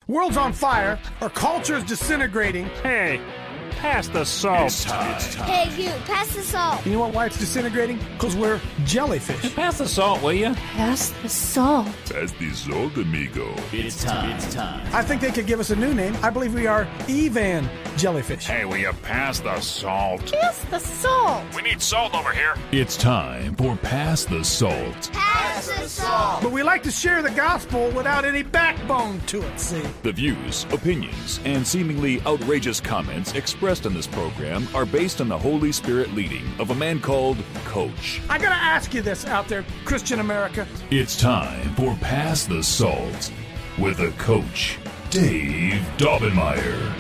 World's on fire. Our culture is disintegrating. Hey, pass the salt. It's time. Hey, you, pass the salt. You know why it's disintegrating? Because we're jellyfish. Hey, pass the salt, will you? Pass the salt. Pass the salt, amigo. It's time. I think they could give us a new name. I believe we are Evan Jellyfish. Hey, will you pass the salt? Pass the salt. We need salt over here. It's time for Pass the Salt. Pass the salt. But we like to share the gospel without any backbone to it, see? The views, opinions, and seemingly outrageous comments expressed in this program are based on the Holy Spirit leading of a man called Coach. I gotta ask you this out there, Christian America. It's time for Pass the Salt with the Coach, Dave Daubenmire.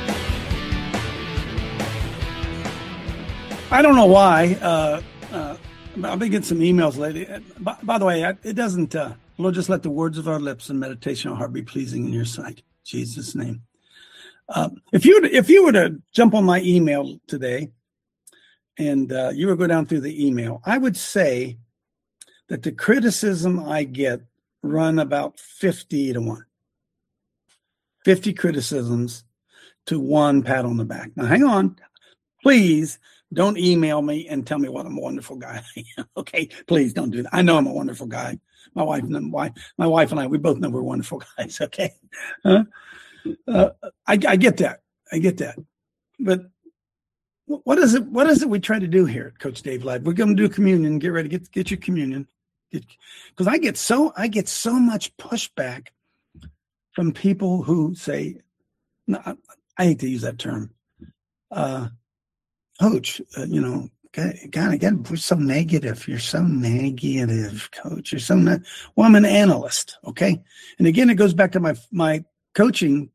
I don't know why. I've been getting some emails lately. By the way, it doesn't. Lord, just let the words of our lips and meditation of our heart be pleasing in your sight. In Jesus' name. If you were to jump on my email today, and you were to go down through the email, I would say that the criticism I get run about 50 to 1. 50 criticisms to 1 pat on the back. Now, hang on. Please don't email me and tell me what a wonderful guy I am. Okay, please don't do that. I know I'm a wonderful guy. My wife and I, we both know we're wonderful guys. Okay, I get that. I get that. But what is it? What is it we try to do here at Coach Dave Live? We're going to do communion. Get ready. Get your communion. Because I get so much pushback from people who say, no, I hate to use that term. Coach, God, we're so negative. You're so negative, Coach. You're so well, I'm an analyst, okay? And again, it goes back to my coaching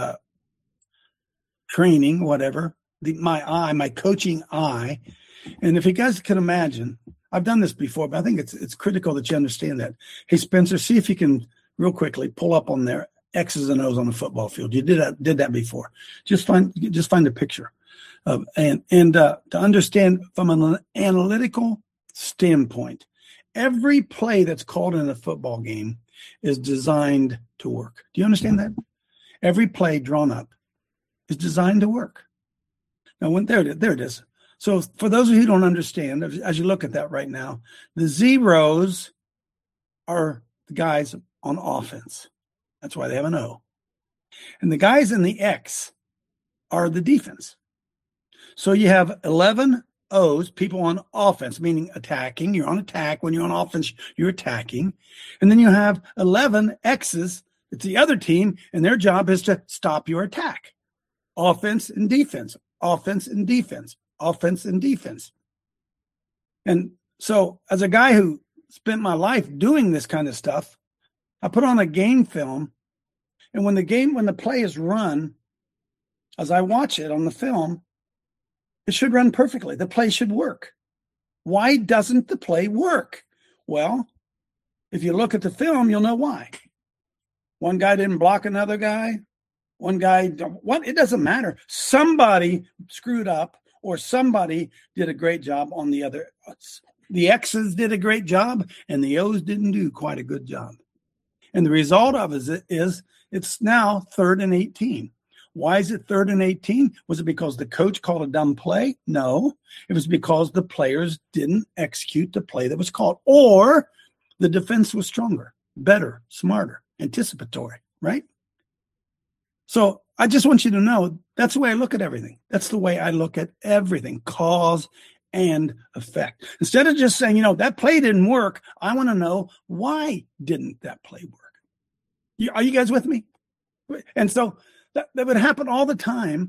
training, whatever, my coaching eye. And if you guys can imagine, I've done this before, but I think it's critical that you understand that. Hey, Spencer, see if you can real quickly pull up on there X's and O's on the football field. You did that before. Just find a picture. And to understand from an analytical standpoint, every play that's called in a football game is designed to work. Do you understand that? Every play drawn up is designed to work. Now, there it is. So for those of you who don't understand, as you look at that right now, the zeros are the guys on offense. That's why they have an O. And the guys in the X are the defense. So you have 11 O's, people on offense, meaning attacking. You're on attack. When you're on offense, you're attacking. And then you have 11 X's. It's the other team, and their job is to stop your attack. Offense and defense, offense and defense, offense and defense. And so as a guy who spent my life doing this kind of stuff, I put on a game film. And when the play is run, as I watch it on the film, it should run perfectly. The play should work. Why doesn't the play work? Well, if you look at the film, you'll know why. One guy didn't block another guy. It doesn't matter. Somebody screwed up or somebody did a great job on the other. The X's did a great job and the O's didn't do quite a good job. And the result of it is it's now 3rd and 18. Why is it 3rd and 18? Was it because the coach called a dumb play? No. It was because the players didn't execute the play that was called. Or the defense was stronger, better, smarter, anticipatory, right? So I just want you to know that's the way I look at everything. That's the way I look at everything, cause and effect. Instead of just saying, that play didn't work, I want to know, why didn't that play work? Are you guys with me? And so that would happen all the time.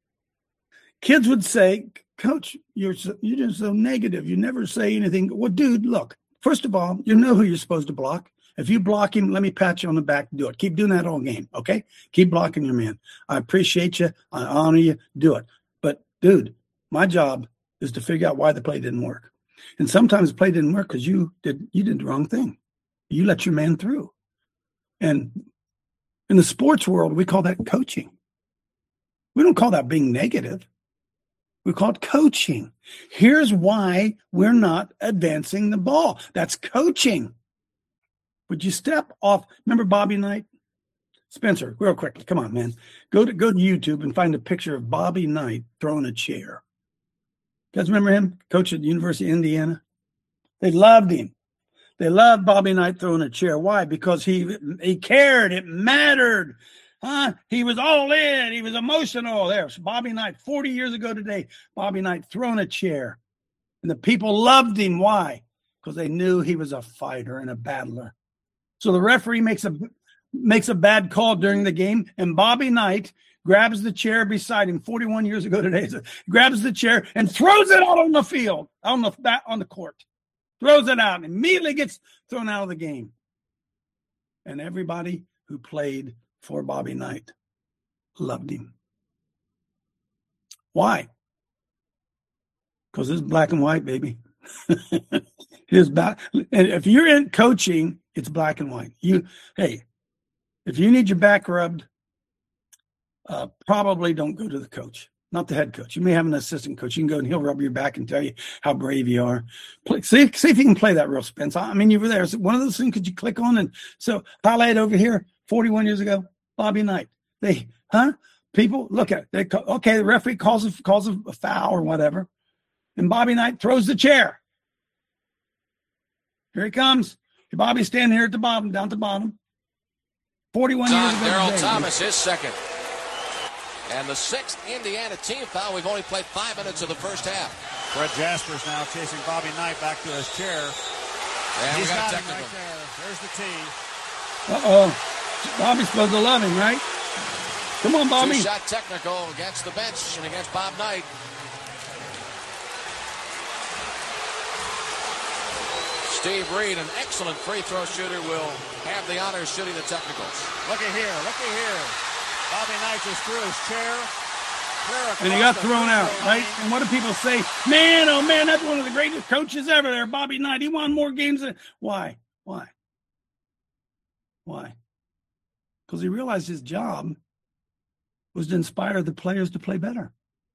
Kids would say, Coach, you're just so negative. You never say anything. Well, dude, look, first of all, you know who you're supposed to block. If you block him, let me pat you on the back. Do it. Keep doing that all game, okay? Keep blocking your man. I appreciate you. I honor you. Do it. But, dude, my job is to figure out why the play didn't work. And sometimes the play didn't work because you did the wrong thing. You let your man through. And in the sports world, we call that coaching. We don't call that being negative. We call it coaching. Here's why we're not advancing the ball. That's coaching. Would you step off? Remember Bobby Knight? Spencer, real quickly. Come on, man. Go to YouTube and find a picture of Bobby Knight throwing a chair. You guys remember him? Coach at the University of Indiana. They loved him. They loved Bobby Knight throwing a chair. Why? Because he cared. It mattered. He was all in. He was emotional. There's Bobby Knight, 40 years ago today. Bobby Knight throwing a chair. And the people loved him. Why? Because they knew he was a fighter and a battler. So the referee makes a bad call during the game, and Bobby Knight grabs the chair beside him 41 years ago today. So grabs the chair and throws it out on the field, on the court. Throws it out and immediately gets thrown out of the game. And everybody who played for Bobby Knight loved him. Why? Because it's black and white, baby. It is black. And if you're in coaching, it's black and white. If you need your back rubbed, probably don't go to the coach, not the head coach. You may have an assistant coach. You can go and he'll rub your back and tell you how brave you are. See if you can play that real, Spence. I mean, you were there. One of those things could you click on and so highlight over here, 41 years ago, Bobby Knight. People look at it. The referee calls a foul or whatever, and Bobby Knight throws the chair. Here he comes. Bobby's standing here at the bottom, down at the bottom. 41 years ago. Darrell Thomas, his second. And the sixth Indiana team foul. We've only played 5 minutes of the first half. Fred Jaspers now chasing Bobby Knight back to his chair. And he's got a technical. Right there. There's the tee. Bobby's supposed to love him, right? Come on, Bobby. 2-shot technical against the bench and against Bob Knight. Steve Reed, an excellent free throw shooter, will have the honors shooting the technicals. Looky here. Bobby Knight just threw his chair. And he got thrown out, right? And what do people say? Man, oh man, that's one of the greatest coaches ever there, Bobby Knight. He won more games than... Why? Because he realized his job was to inspire the players to play better.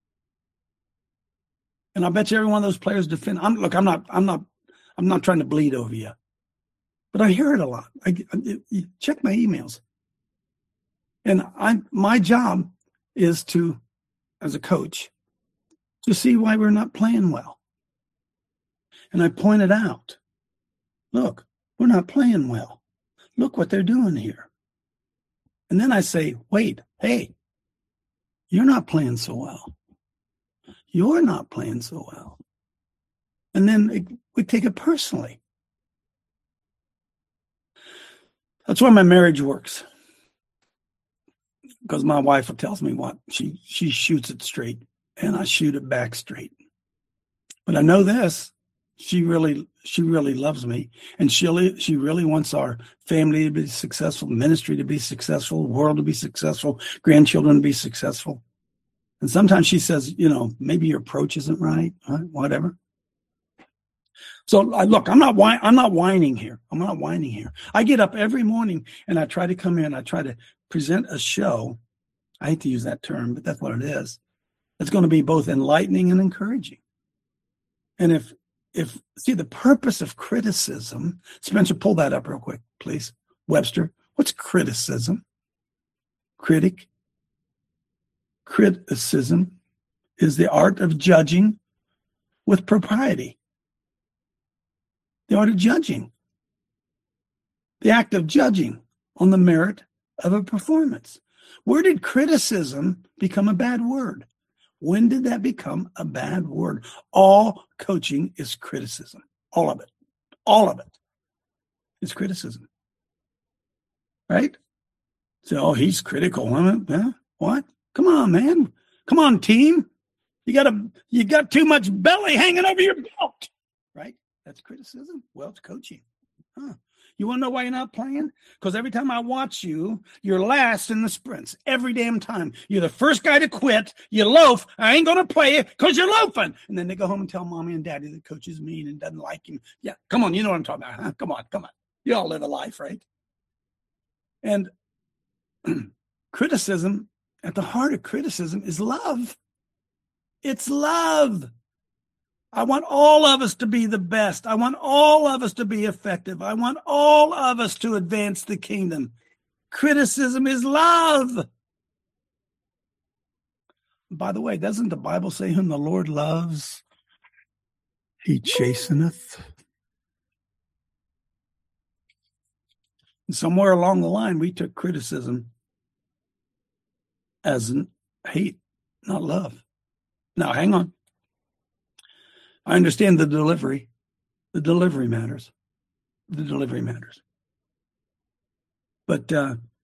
And I bet you every one of those players defend. I'm not trying to bleed over you, but I hear it a lot. You check my emails, and my job is to, as a coach, to see why we're not playing well. And I pointed out, look, we're not playing well. Look what they're doing here. And then I say, wait, hey, you're not playing so well. You're not playing so well. And then we take it personally. That's why my marriage works. Because my wife tells me what. She shoots it straight, and I shoot it back straight. But I know this. She really loves me, and she really wants our family to be successful, ministry to be successful, world to be successful, grandchildren to be successful. And sometimes she says, maybe your approach isn't right, whatever. So look, I'm not whining here. I'm not whining here. I get up every morning and I try to come in. I try to present a show. I hate to use that term, but that's what it is. It's going to be both enlightening and encouraging. And if the purpose of criticism, Spencer, pull that up real quick, please. Webster, what's criticism? Criticism is the art of judging with propriety. The art of judging. The act of judging on the merit of a performance. Where did criticism become a bad word? When did that become a bad word? All coaching is criticism. All of it. All of it is criticism. Right? So, he's critical. Huh? What? Come on, man. Come on, team. You got too much belly hanging over your belt. Right? That's criticism. Well, it's coaching. You want to know why you're not playing? Because every time I watch you, you're last in the sprints. Every damn time. You're the first guy to quit. You loaf. I ain't going to play you because you're loafing. And then they go home and tell mommy and daddy the coach is mean and doesn't like him. Yeah, come on. You know what I'm talking about, huh? Come on. You all live a life, right? And criticism, at the heart of criticism is love. It's love. I want all of us to be the best. I want all of us to be effective. I want all of us to advance the kingdom. Criticism is love. By the way, doesn't the Bible say whom the Lord loves, he chasteneth? Somewhere along the line, we took criticism as hate, not love. Now, hang on. I understand the delivery. The delivery matters. The delivery matters. But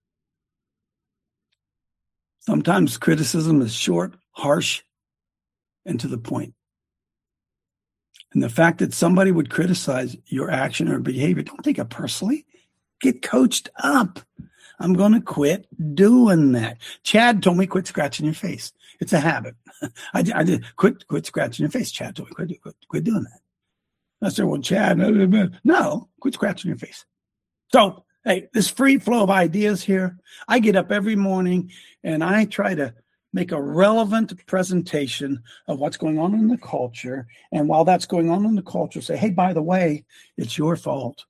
sometimes criticism is short, harsh, and to the point. And the fact that somebody would criticize your action or behavior, don't take it personally. Get coached up. I'm going to quit doing that. Chad told me quit scratching your face. It's a habit. I did quit scratching your face. Chad told me quit doing that. I said, well, Chad, no, quit scratching your face. So, hey, this free flow of ideas here. I get up every morning and I try to make a relevant presentation of what's going on in the culture. And while that's going on in the culture, say, hey, by the way, it's your fault.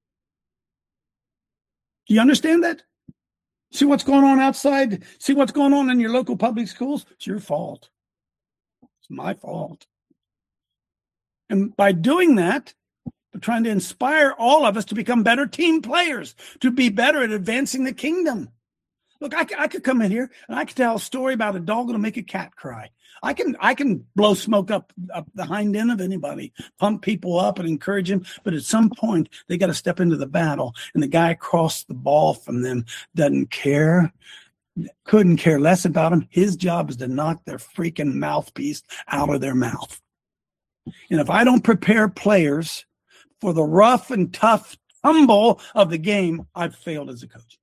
Do you understand that? See what's going on outside? See what's going on in your local public schools? It's your fault. It's my fault. And by doing that, we're trying to inspire all of us to become better team players, to be better at advancing the kingdom. Look, I could come in here and I could tell a story about a dog that'll make a cat cry. I can blow smoke up the hind end of anybody, pump people up and encourage them. But at some point, they got to step into the battle. And the guy across the ball from them doesn't care, couldn't care less about them. His job is to knock their freaking mouthpiece out of their mouth. And if I don't prepare players for the rough and tough tumble of the game, I've failed as a coach.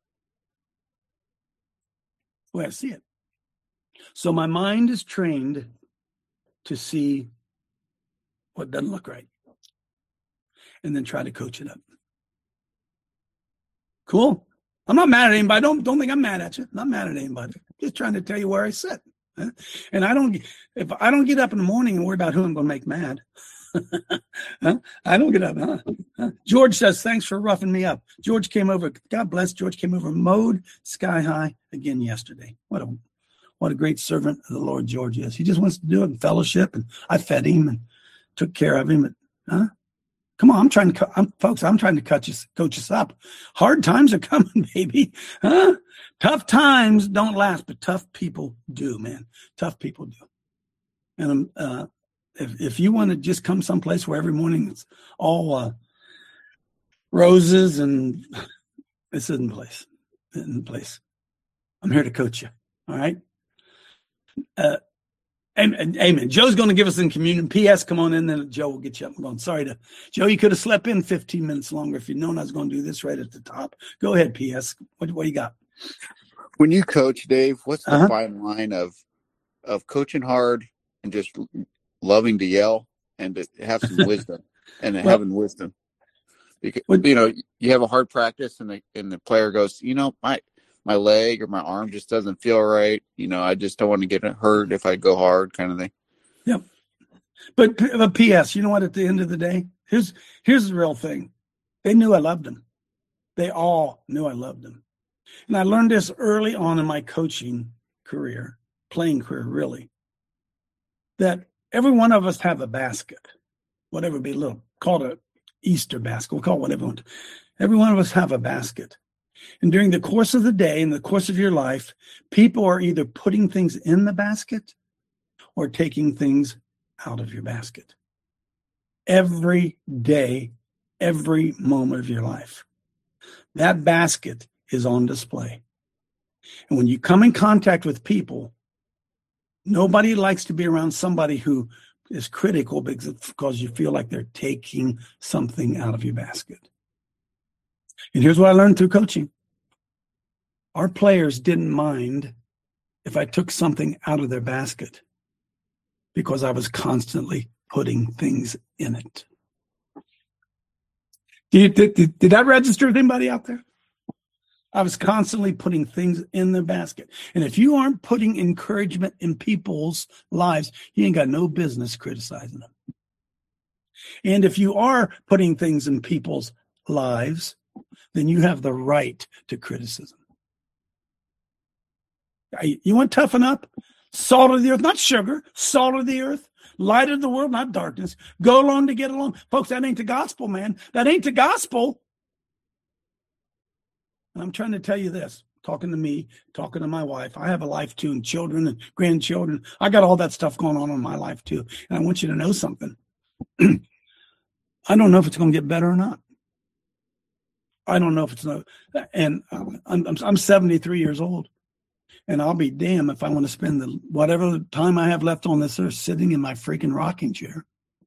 The way I see it. So my mind is trained to see what doesn't look right and then try to coach it up. Cool. I'm not mad at anybody. Don't think I'm mad at you. I'm not mad at anybody. Just trying to tell you where I sit. And if I don't get up in the morning and worry about who I'm going to make mad, I don't get up. George says, thanks for roughing me up. George came over. God bless. George came over, mowed sky high again yesterday. What a great servant of the Lord George is. He just wants to do it in fellowship, and I fed him and took care of him. Come on, I'm trying to coach us up. Hard times are coming, baby. Tough times don't last, but tough people do, man. Tough people do. And if you want to just come someplace where every morning it's all roses and this isn't the place. I'm here to coach you. All right. Amen. Joe's going to give us in communion. P.S. Come on in, then Joe will get you up. I'm going, sorry Joe, you could have slept in 15 minutes longer if you'd known I was going to do this right at the top. Go ahead, P.S. What do you got? When you coach, Dave, what's the fine line of coaching hard and just loving to yell and to have some wisdom and having wisdom? Because, you have a hard practice and the player goes, my leg or my arm just doesn't feel right. I just don't want to get hurt if I go hard, kind of thing. Yep. But P.S., you know what? At the end of the day, here's the real thing. They knew I loved them. They all knew I loved them. And I learned this early on in my coaching career, playing career, really, that every one of us have a basket, whatever it be, called an Easter basket. We'll call it whatever we want. Every one of us have a basket. And during the course of the day, in the course of your life, people are either putting things in the basket or taking things out of your basket. Every day, every moment of your life. That basket is on display. And when you come in contact with people, nobody likes to be around somebody who is critical because you feel like they're taking something out of your basket. And here's what I learned through coaching. Our players didn't mind if I took something out of their basket because I was constantly putting things in it. Did that register with anybody out there? I was constantly putting things in the basket. And if you aren't putting encouragement in people's lives, you ain't got no business criticizing them. And if you are putting things in people's lives, then you have the right to criticism. You want to toughen up? Salt of the earth, not sugar, salt of the earth, light of the world, not darkness. Go along to get along. Folks, that ain't the gospel, man. That ain't the gospel. And I'm trying to tell you this, talking to me, talking to my wife. I have a life too, and children and grandchildren. I got all that stuff going on in my life too. And I want you to know something. I don't know if it's going to get better or not. I don't know if it's not. And I'm 73 years old. And I'll be damned if I want to spend whatever time I have left on this earth sitting in my freaking rocking chair.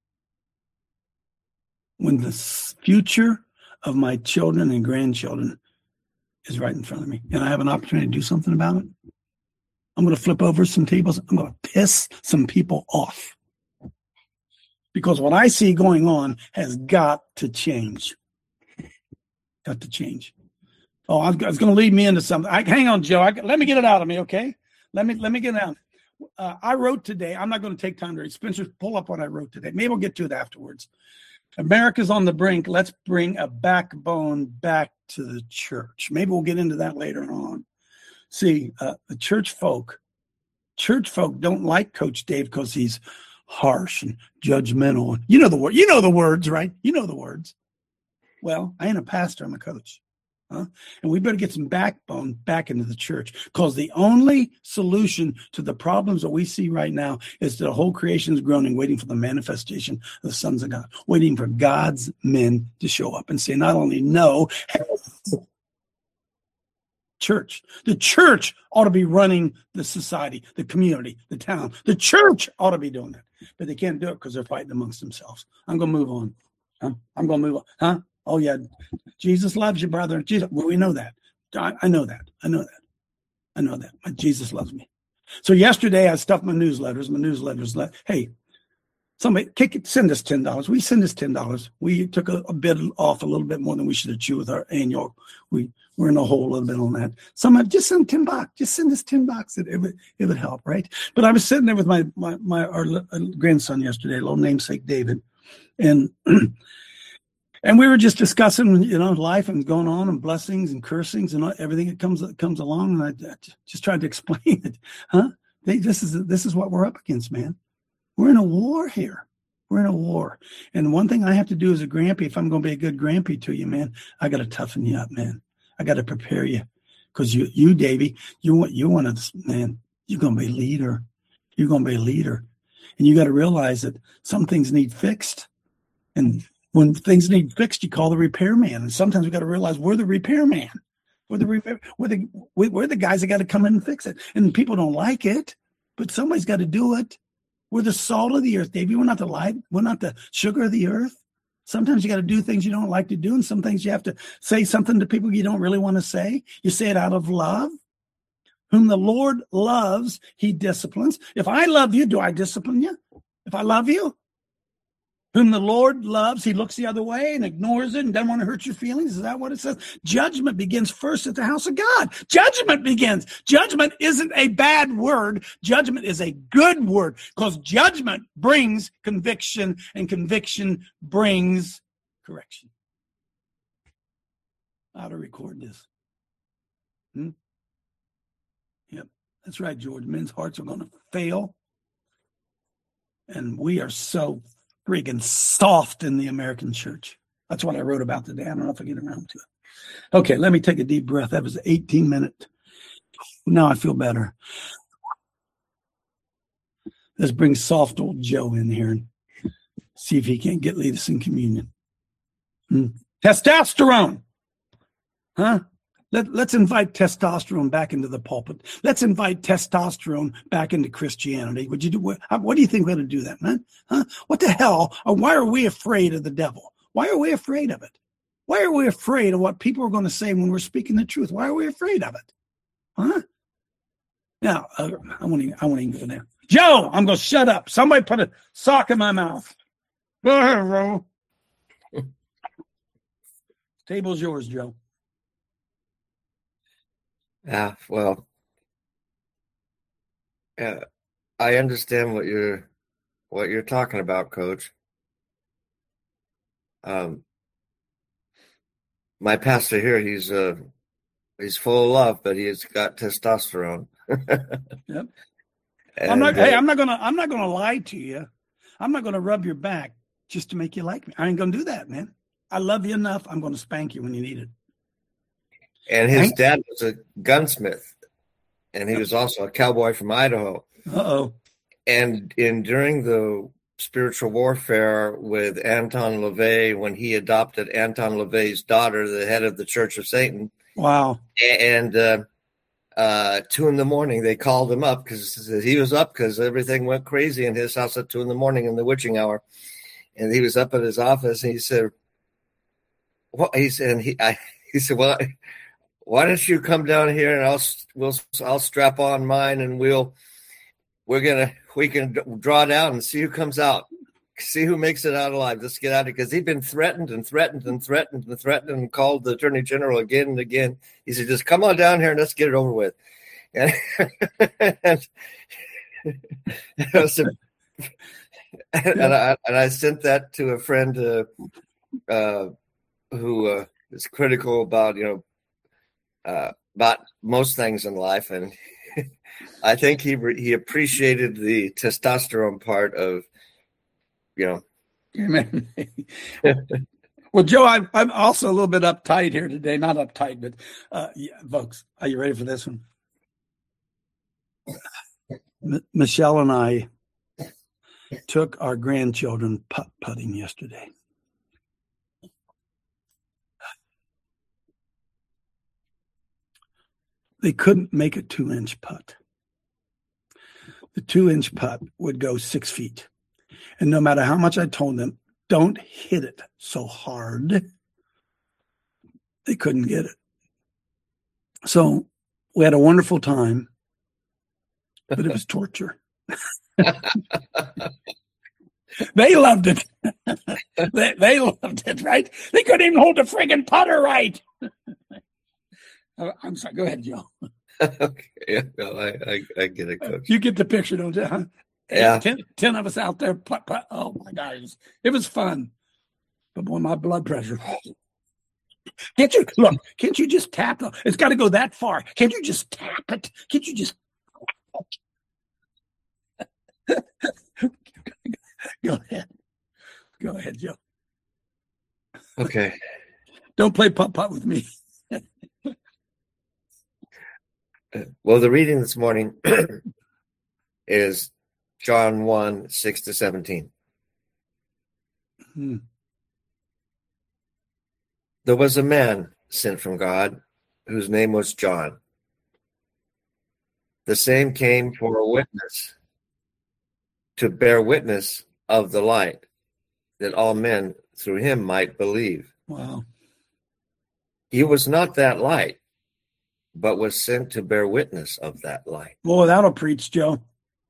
When the future of my children and grandchildren is right in front of me, and I have an opportunity to do something about it, I'm going to flip over some tables. I'm going to piss some people off. Because what I see going on has got to change. Got to change. Oh, I was going to lead me into something. Hang on, Joe. Let me get it out of me, okay? Let me get it out. I wrote today. I'm not going to take time to read. Spencer, pull up what I wrote today. Maybe we'll get to it afterwards. America's on the brink. Let's bring a backbone back to the church. Maybe we'll get into that later on. See, the church folk don't like Coach Dave because he's harsh and judgmental. You know the word. You know the words, right? You know the words. Well, I ain't a pastor. I'm a coach. And we better get some backbone back into the church, because the only solution to the problems that we see right now is the whole creation is groaning, waiting for the manifestation of the sons of God, waiting for God's men to show up and say, not only no, church. The church ought to be running the society, the community, the town. The church ought to be doing that, but they can't do it because they're fighting amongst themselves. I'm going to move on. I'm going to move on. Huh? Oh, yeah, Jesus loves you, brother. Jesus, well, we know that. I know that. I know that. But Jesus loves me. So yesterday I stuffed my newsletters. Hey, somebody send us $10. We send us $10. We took a bit off, a little bit more than we should have chewed with our annual. We're in a hole a little bit on that. Somebody just send $10. Just send us $10. It would help, right? But I was sitting there with our grandson yesterday, a little namesake David, and and we were just discussing, life and going on and blessings and cursings and everything that comes along. And I just tried to explain it. This is what we're up against, man. We're in a war here. We're in a war. And one thing I have to do as a grampy, if I'm going to be a good grampy to you, man, I got to toughen you up, man. I got to prepare you, because you, Davey, you want to, man. You're going to be a leader. You're going to be a leader, and you got to realize that some things need fixed, and when things need fixed, you call the repairman. And sometimes we got to realize we're the repairman. We're the guys that got to come in and fix it. And people don't like it, but somebody's got to do it. We're the salt of the earth, Davey. We're not the light. We're not the sugar of the earth. Sometimes you got to do things you don't like to do, and some things you have to say something to people you don't really want to say. You say it out of love. Whom the Lord loves, he disciplines. If I love you, do I discipline you? If I love you? Whom the Lord loves, he looks the other way and ignores it and doesn't want to hurt your feelings. Is that what it says? Judgment begins first at the house of God. Judgment begins. Judgment isn't a bad word. Judgment is a good word, because judgment brings conviction, and conviction brings correction. How to record this? Yep, that's right, George. Men's hearts are going to fail. And we are so freaking soft in the American church. That's what I wrote about today. I don't know if I get around to it. Okay, let me take a deep breath. That was an 18-minute. Now I feel better. Let's bring soft old Joe in here and see if he can't lead us in communion. Testosterone. Huh? Let's invite testosterone back into the pulpit. Let's invite testosterone back into Christianity. Would you do? What do you think we're going to do that, man? Huh? What the hell? Or why are we afraid of the devil? Why are we afraid of it? Why are we afraid of what people are going to say when we're speaking the truth? Why are we afraid of it? Huh? Now, I won't even go there. Joe, I'm going to shut up. Somebody put a sock in my mouth. Go ahead, Ro. Table's yours, Joe. Yeah, well, I understand what you're talking about, Coach. my pastor here, he's full of love, but he's got testosterone. Yep. And, I'm not gonna lie to you. I'm not gonna rub your back just to make you like me. I ain't gonna do that, man. I love you enough. I'm gonna spank you when you need it. And his dad was a gunsmith, and he was also a cowboy from Idaho. Uh-oh. And during the spiritual warfare with Anton LaVey, when he adopted Anton LaVey's daughter, the head of the Church of Satan. Wow. And 2 a.m, they called him up because he was up because everything went crazy in his house at 2 a.m. in the witching hour. And he was up at his office, and he said, "What?" He said, "Well, why don't you come down here and I'll strap on mine and we can draw down and see who comes out, see who makes it out alive. Let's get out of here." Because he'd been threatened and called the Attorney General again and again. He said, "Just come on down here and let's get it over with." And I sent that to a friend who is critical about about most things in life, and I think he appreciated the testosterone part of, Amen. Well, Joe, I'm also a little bit uptight here today. Not uptight, but folks, are you ready for this one? Michelle and I took our grandchildren putt-putting yesterday. They couldn't make a 2-inch putt. The 2-inch putt would go 6 feet. And no matter how much I told them, don't hit it so hard, they couldn't get it. So we had a wonderful time, but it was torture. They loved it. They loved it, right? They couldn't even hold the friggin' putter right. I'm sorry. Go ahead, Joe. Okay. Yeah, no, I get it, Coach. You get the picture, don't you? Huh? Yeah. 10 of us out there. Oh, my God. It was fun. But, boy, my blood pressure. Can't you just tap? It's got to go that far. Can't you just tap it? Can't you just. Go ahead, Joe. Okay. Don't play putt-putt with me. Well, the reading this morning is John 1:6-17. There was a man sent from God whose name was John. The same came for a witness, to bear witness of the light, that all men through him might believe. Wow. He was not that light, but was sent to bear witness of that light. Boy, that'll preach, Joe.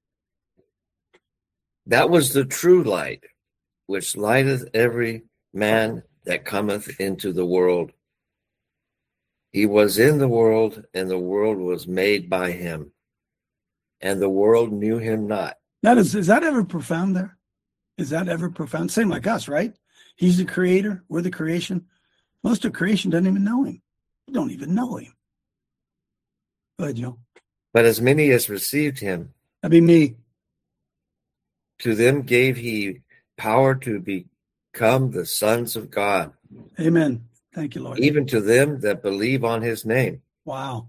That was the true light, which lighteth every man that cometh into the world. He was in the world, and the world was made by him, and the world knew him not. Is that ever profound there? Is that ever profound? Same like us, right? He's the creator. We're the creation. Most of creation doesn't even know him. We don't even know him. Go ahead, Joe. But as many as received him, that'd be me. To them gave he power to become the sons of God. Amen. Thank you, Lord. Even to them that believe on his name. Wow.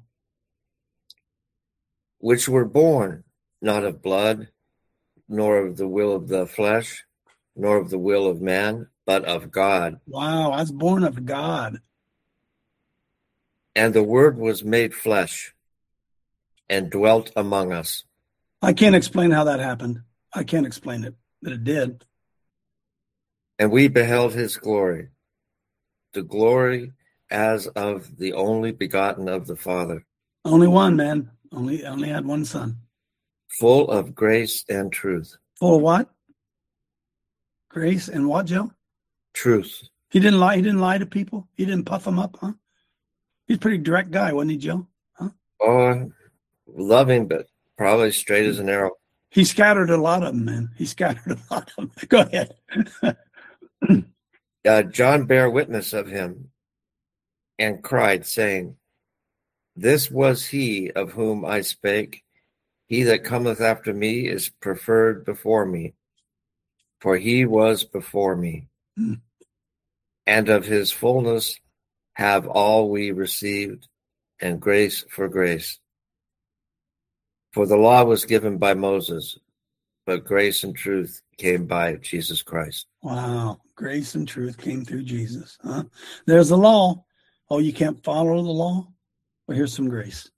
Which were born not of blood, nor of the will of the flesh, nor of the will of man, but of God. Wow, I was born of God. And the Word was made flesh and dwelt among us. I can't explain how that happened. I can't explain it, but it did. And we beheld his glory, the glory as of the only begotten of the Father. Only one, man. Only had one son. Full of grace and truth. Full of what? Grace and what, Joe? Truth. He didn't lie. He didn't lie to people. He didn't puff them up, huh? He's a pretty direct guy, wasn't he, Joe? Huh? Oh, loving, but probably straight as an arrow. He scattered a lot of them, man. He scattered a lot of them. Go ahead. John bare witness of him and cried, saying, This was he of whom I spake. He that cometh after me is preferred before me, for he was before me. And of his fullness have all we received, and grace for grace. For the law was given by Moses, but grace and truth came by Jesus Christ. Wow. Grace and truth came through Jesus. Huh? There's the law. Oh, you can't follow the law? Well, here's some grace.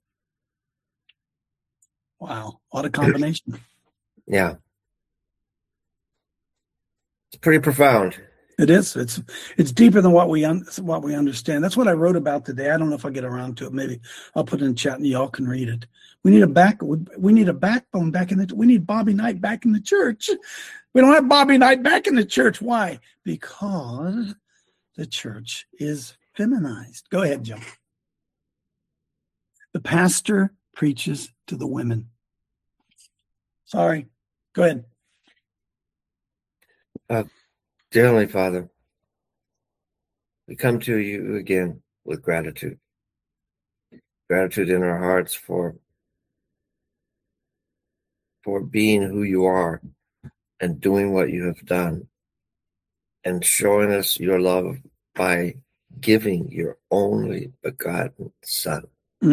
Wow. What a combination. Yeah. It's pretty profound. It is. It's deeper than what we understand. That's what I wrote about today. I don't know if I get around to it. Maybe I'll put it in chat and y'all can read it. We need a backbone back in we need Bobby Knight back in the church. We don't have Bobby Knight back in the church. Why? Because the church is feminized. Go ahead, Joe. The pastor preaches to the women. Sorry. Go ahead. Dear Heavenly Father, we come to you again with gratitude. Gratitude in our hearts for being who you are and doing what you have done and showing us your love by giving your only begotten Son.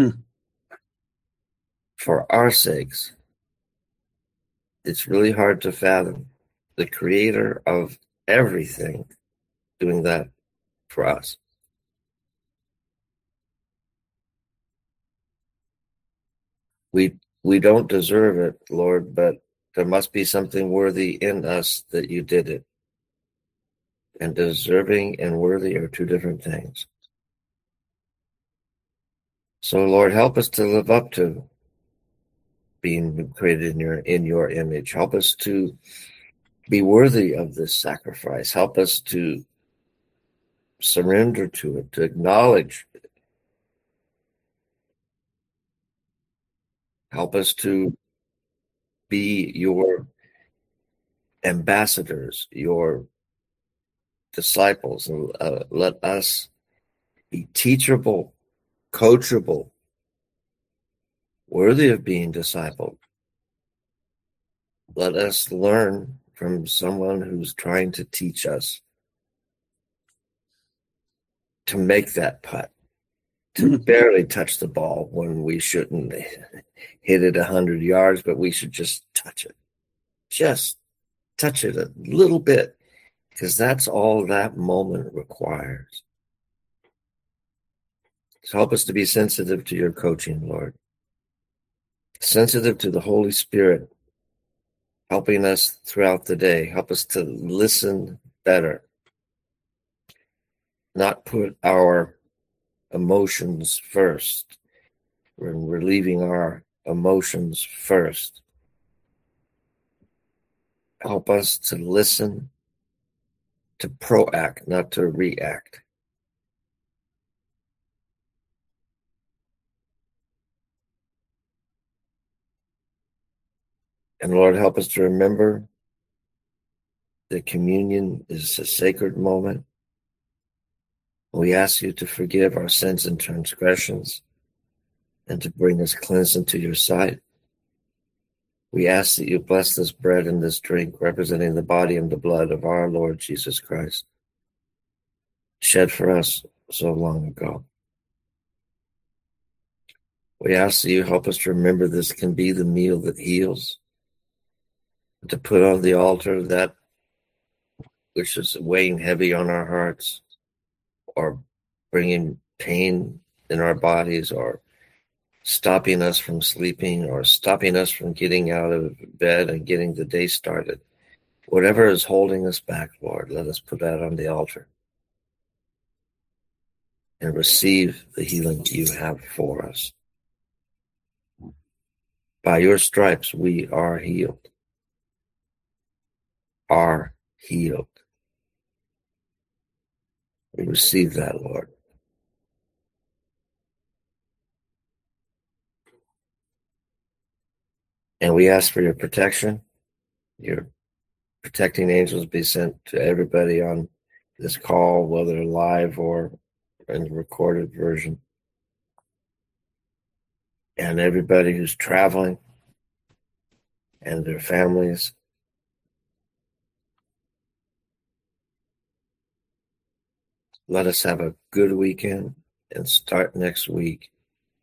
For our sakes, it's really hard to fathom the creator of everything doing that for us. We don't deserve it, Lord, but there must be something worthy in us that you did it. And deserving and worthy are two different things. So, Lord, help us to live up to being created in your image. Help us to be worthy of this sacrifice. Help us to surrender to it, to acknowledge it. Help us to be your ambassadors, your disciples, and let us be teachable, coachable, worthy of being discipled. Let us learn from someone who's trying to teach us to make that putt, to barely touch the ball when we shouldn't hit it 100 yards, but we should just touch it. Just touch it a little bit, because that's all that moment requires. So help us to be sensitive to your coaching, Lord. Sensitive to the Holy Spirit helping us throughout the day. Help us to listen better. Not put our emotions first. We're relieving our emotions first. Help us to listen, to proact, not to react. And Lord, help us to remember that communion is a sacred moment. We ask you to forgive our sins and transgressions and to bring us cleansed into your sight. We ask that you bless this bread and this drink, representing the body and the blood of our Lord Jesus Christ, shed for us so long ago. We ask that you help us to remember this can be the meal that heals, to put on the altar that which is weighing heavy on our hearts, or bringing pain in our bodies, or stopping us from sleeping, or stopping us from getting out of bed and getting the day started. Whatever is holding us back, Lord, let us put that on the altar and receive the healing you have for us. By your stripes, we are healed. Are healed. We receive that, Lord. And we ask for your protection. Your protecting angels be sent to everybody on this call, whether live or in the recorded version. And everybody who's traveling and their families. Let us have a good weekend and start next week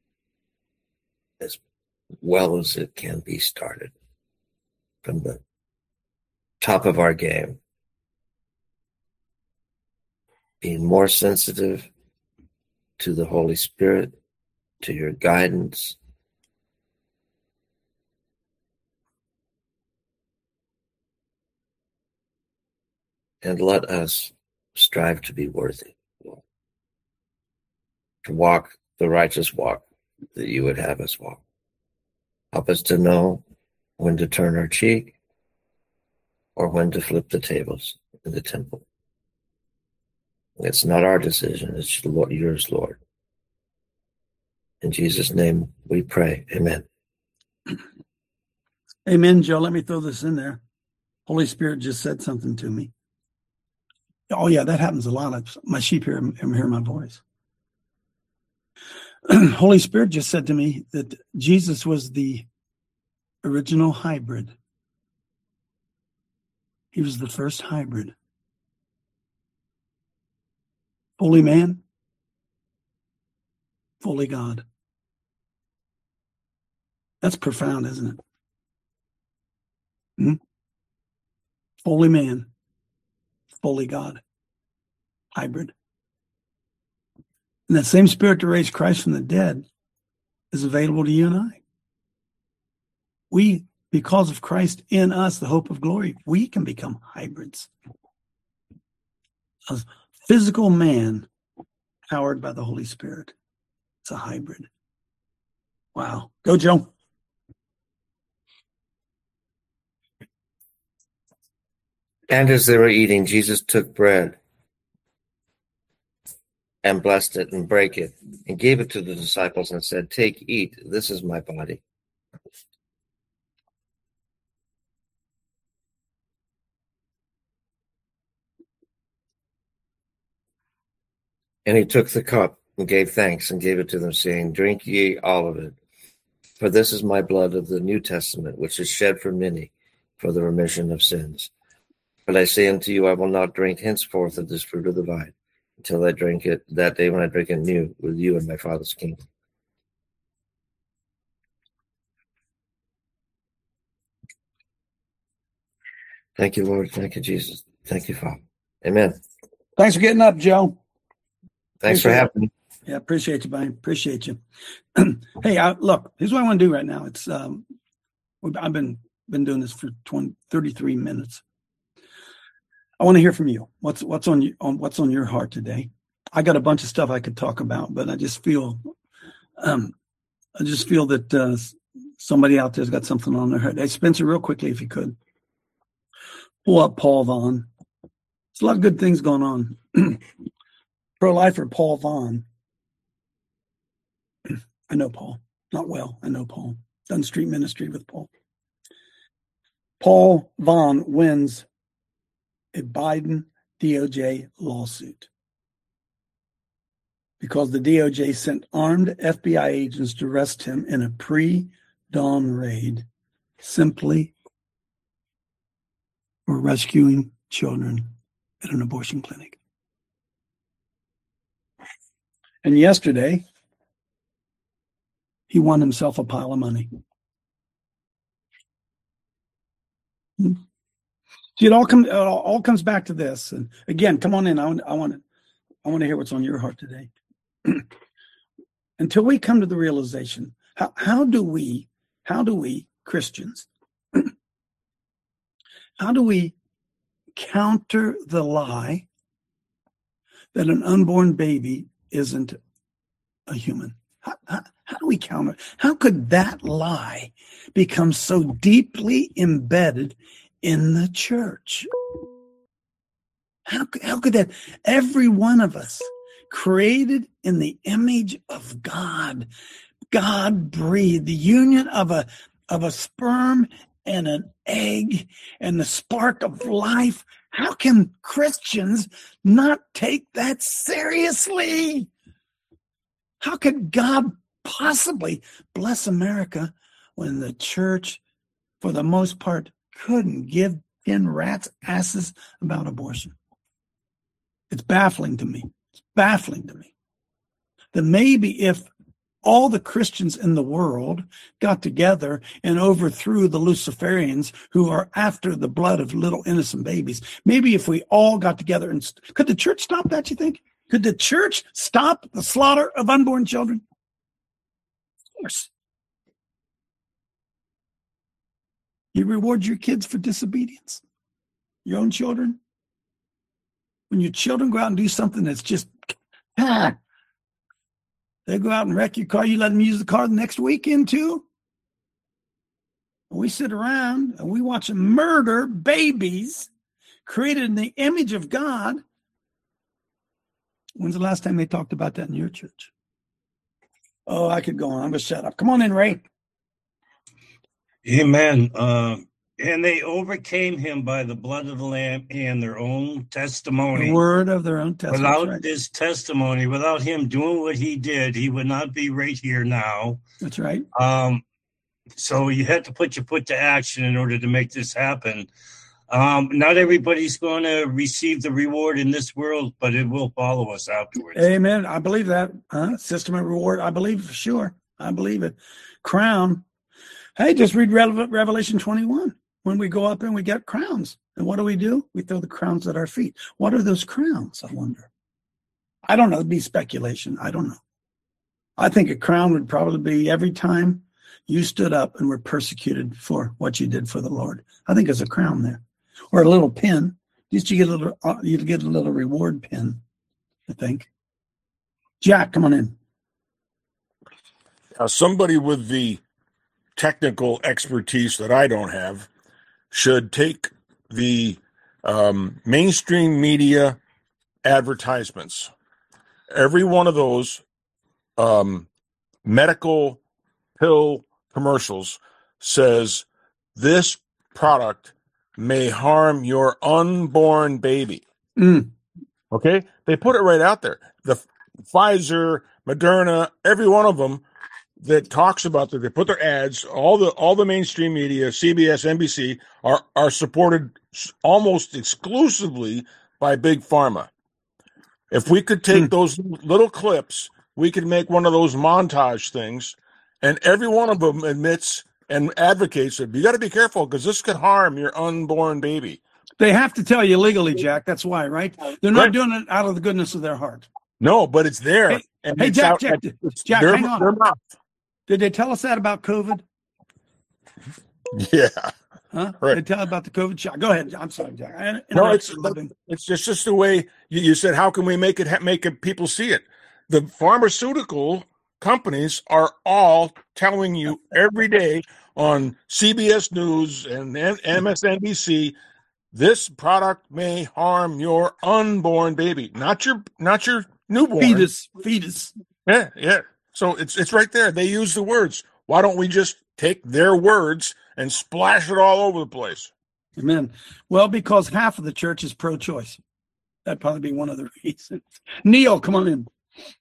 as well as it can be started from the top of our game. Being more sensitive to the Holy Spirit, to your guidance. And let us strive to be worthy, to walk the righteous walk that you would have us walk. Help us to know when to turn our cheek or when to flip the tables in the temple. It's not our decision, it's yours, Lord. In Jesus' name we pray. Amen. Amen, Joe. Let me throw this in there. Holy Spirit just said something to me. Oh, yeah, that happens a lot. My sheep hear my voice. Holy Spirit just said to me that Jesus was the original hybrid. He was the first hybrid. Fully man, fully God. That's profound, isn't it? Fully man, fully God. Hybrid. And that same Spirit that raised Christ from the dead is available to you and I. We, because of Christ in us, the hope of glory, we can become hybrids. A physical man powered by the Holy Spirit. It's a hybrid. Wow. Go, Joe. And as they were eating, Jesus took bread and blessed it and brake it and gave it to the disciples and said, "Take, eat, this is my body." And he took the cup and gave thanks and gave it to them, saying, "Drink ye all of it, for this is my blood of the New Testament, which is shed for many for the remission of sins. But I say unto you, I will not drink henceforth of this fruit of the vine, until I drink it that day when I drink it new with you in my Father's kingdom." Thank you, Lord. Thank you, Jesus. Thank you, Father. Amen. Thanks for getting up, Joe. Thanks for having me. Yeah, appreciate you, buddy. Appreciate you. Hey, look, here's what I want to do right now. It's I've been doing this for 33 minutes. I want to hear from you. What's on your heart today? I got a bunch of stuff I could talk about, but I just feel that somebody out there's got something on their heart. Hey, Spencer, real quickly, if you could pull up Paul Vaughn. There's a lot of good things going on. Pro-lifer Paul Vaughn. I know Paul. Not well. I know Paul. Done street ministry with Paul. Paul Vaughn wins a Biden DOJ lawsuit because the DOJ sent armed FBI agents to arrest him in a pre-dawn raid simply for rescuing children at an abortion clinic. And yesterday, he won himself a pile of money. See, it all comes back to this. And again, come on in. I want to hear what's on your heart today. Until we come to the realization, how do we Christians, how do we counter the lie that an unborn baby isn't a human? How do we counter? How could that lie become so deeply embedded in the church? How could that? Every one of us, created in the image of God, God breathed, the union of a sperm and an egg and the spark of life. How can Christians not take that seriously? How could God possibly bless America when the church, for the most part, couldn't give 10 rats' asses about abortion? It's baffling to me. It's baffling to me. That maybe if all the Christians in the world got together and overthrew the Luciferians who are after the blood of little innocent babies, maybe if we all got together and could the church stop that, you think? Could the church stop the slaughter of unborn children? Of course. You reward your kids for disobedience? Your own children? When your children go out and do something that's just, they go out and wreck your car, you let them use the car the next weekend too? We sit around and we watch them murder babies created in the image of God. When's the last time they talked about that in your church? Oh, I could go on. I'm going to shut up. Come on in, Ray. Amen. And they overcame him by the blood of the Lamb and their own testimony. The word of their own testimony. Without this testimony, without him doing what he did, he would not be right here now. That's right. So you have to put your foot to action in order to make this happen. Not everybody's going to receive the reward in this world, but it will follow us afterwards. Amen. I believe that. System of reward. I believe for sure. I believe it. Crown. Hey, just read Revelation 21. When we go up and we get crowns. And what do? We throw the crowns at our feet. What are those crowns, I wonder? I don't know. It'd be speculation. I don't know. I think a crown would probably be every time you stood up and were persecuted for what you did for the Lord. I think there's a crown there. Or a little pin. Just you get a little reward pin, I think. Jack, come on in. Somebody with the technical expertise that I don't have should take the mainstream media advertisements. Every one of those medical pill commercials says this product may harm your unborn baby. Okay? They put it right out there. The Pfizer, Moderna, every one of them that talks about that, they put their ads, all the mainstream media, CBS, NBC, are supported almost exclusively by Big Pharma. If we could take those little clips, we could make one of those montage things, and every one of them admits and advocates that you got to be careful because this could harm your unborn baby. They have to tell you legally, Jack. That's why, right? They're not doing it out of the goodness of their heart. No, but it's there. Hey, Jack, hang on. Did they tell us that about COVID? Yeah. Huh? Right. They tell about the COVID shot. Go ahead. I'm sorry, Jack. No, it's just the way you said. How can we make it people see it? The pharmaceutical companies are all telling you every day on CBS News and MSNBC, this product may harm your unborn baby, not your newborn fetus. Yeah. So it's right there. They use the words. Why don't we just take their words and splash it all over the place? Amen. Well, because half of the church is pro-choice. That'd probably be one of the reasons. Neil, come on in.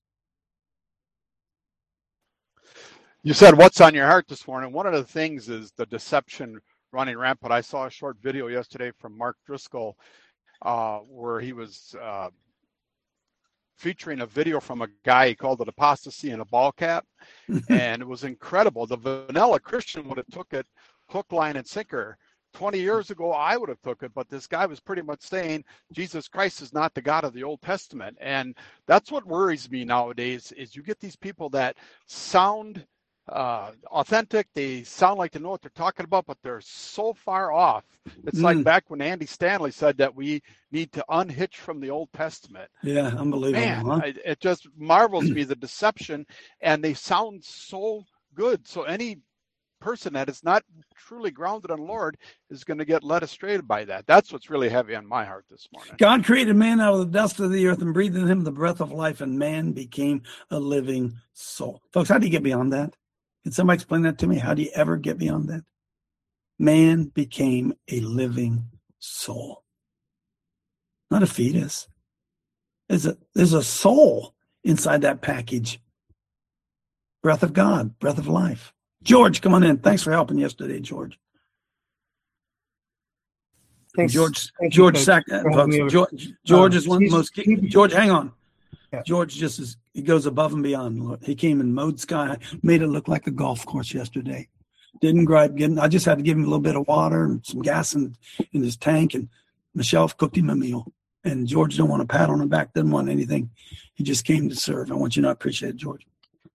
You said what's on your heart this morning. One of the things is the deception running rampant. I saw a short video yesterday from Mark Driscoll where he was featuring a video from a guy. He called it Apostasy in a Ball Cap, and it was incredible. The vanilla Christian would have took it hook, line, and sinker. 20 years ago, I would have took it, but this guy was pretty much saying Jesus Christ is not the God of the Old Testament. And that's what worries me nowadays is you get these people that sound authentic. They sound like they know what they're talking about, but they're so far off. It's like back when Andy Stanley said that we need to unhitch from the Old Testament. Yeah, unbelievable. Man, it just marvels me, the deception, and they sound so good. So any person that is not truly grounded on the Lord is going to get led astray by that. That's what's really heavy on my heart this morning. God created man out of the dust of the earth and breathed in him the breath of life, and man became a living soul. Folks, how do you get beyond that? Can somebody explain that to me? How do you ever get beyond that? Man became a living soul. Not a fetus. There's a soul inside that package. breath of God, breath of life. George, come on in. Thanks for helping yesterday, George. Thanks. George, Thank George, George is one of the most key. George, hang on. Yeah. George he goes above and beyond. He came and mowed sky, made it look like a golf course yesterday. Didn't gripe. I just had to give him a little bit of water and some gas in his tank, and Michelle cooked him a meal. And George don't want a pat on the back, doesn't want anything. He just came to serve. I want you to appreciate it, George.